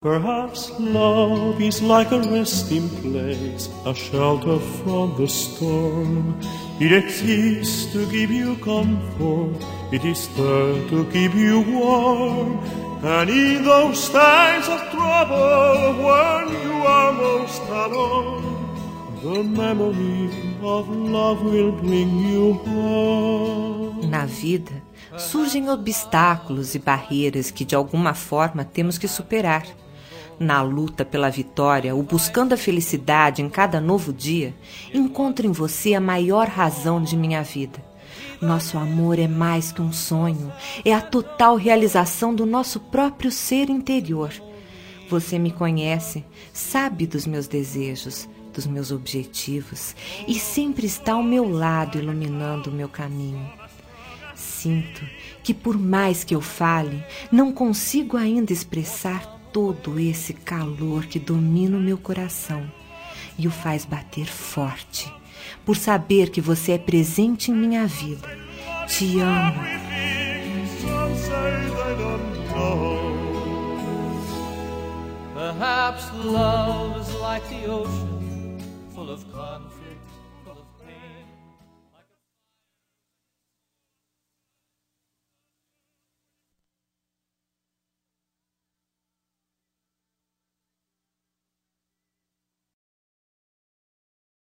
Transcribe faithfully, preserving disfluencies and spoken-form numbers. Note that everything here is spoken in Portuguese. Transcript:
Perhaps love is like a resting place, a shelter from the storm. It exists to give you comfort, it is there to keep you warm. And in those times of trouble, when you are most alone, the memory of love will bring you home. Na vida, surgem obstáculos e barreiras que de alguma forma temos que superar. Na luta pela vitória, ou buscando a felicidade em cada novo dia, encontro em você a maior razão de minha vida. Nosso amor é mais que um sonho, é a total realização do nosso próprio ser interior. Você me conhece, sabe dos meus desejos, dos meus objetivos e sempre está ao meu lado iluminando o meu caminho. Sinto que por mais que eu fale, não consigo ainda expressar todo esse calor que domina o meu coração e o faz bater forte, por saber que você é presente em minha vida. Te amo. Perhaps love is like the ocean, full of conflict.